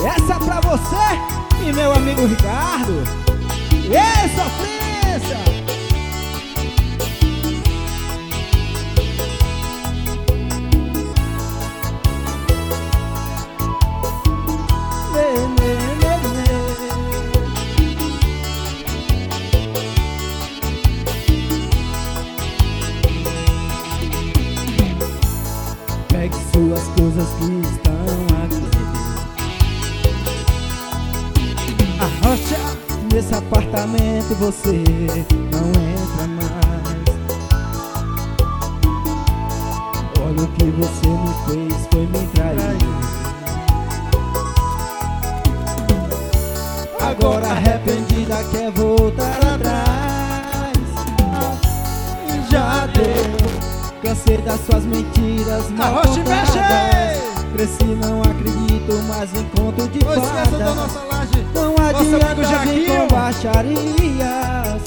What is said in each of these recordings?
Essa pra você e meu amigo Ricardo. Ei, sofrência! Pegue suas coisas que estão aqui. Arrocha nesse apartamento, você não entra mais. Olha o que você me fez, foi me trair. Agora arrependida quer voltar atrás. Já deu, cansei das suas mentiras mal contadas. Cresci, não acredito mais em conto de fadas. Não adianta vir com baixarias.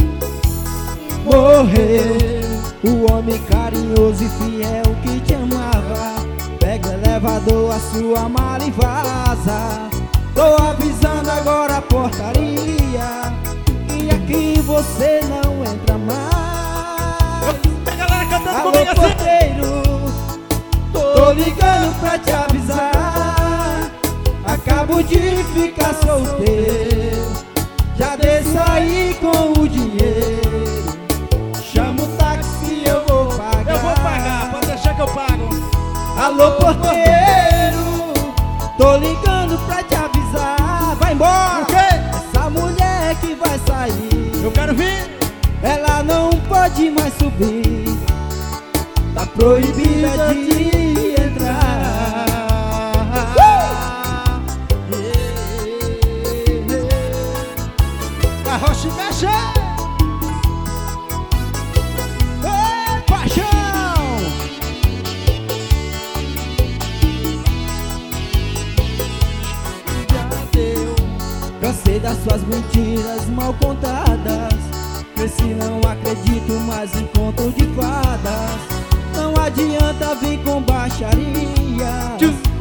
Morreu o homem carinhoso e fiel que te amava. Pega o elevador, a sua mala e vaza. Tô avisando agora a portaria, e aqui você não entra mais. Alô, porteiro, tô ligando pra te avisar. Acabo de ficar solteiro, já desço aí com o dinheiro. Chama o táxi, eu vou pagar. Eu vou pagar, pode deixar que eu pago. Alô, porteiro, tô ligando pra te avisar. Vai embora! O quê? Essa mulher que vai sair, Eu quero vir. ela não pode mais subir. Tá proibida de entrar. Arrocha e mexe. Ô, paixão! Já deu, cansei das suas mentiras mal contadas. Cresci, não acredito mais em conto de fadas. Não adianta vir com baixaria.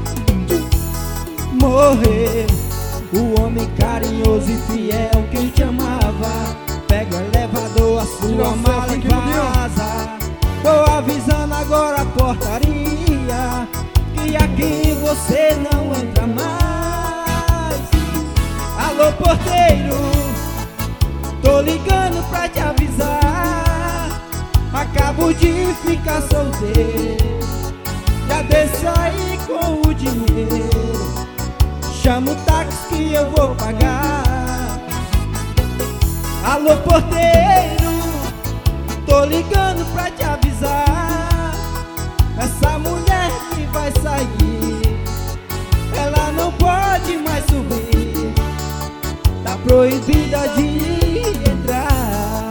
Morreu o homem carinhoso e fiel que te amava. Pega o elevador, a sua mala e vaza. Tô avisando agora a portaria, que aqui você não entra mais. Alô, porteiro, tô ligando pra te avisar. Acabo de ficar solteiro, já desço aí com o dinheiro. Chama o táxi que eu vou pagar. Alô, porteiro, tô ligando pra te avisar. Essa mulher que vai sair, ela não pode mais subir. Tá proibida de entrar.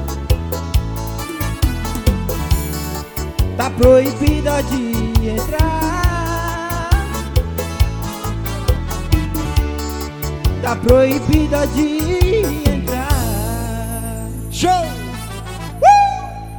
Tá proibida de entrar. Tá proibida de entrar. Show!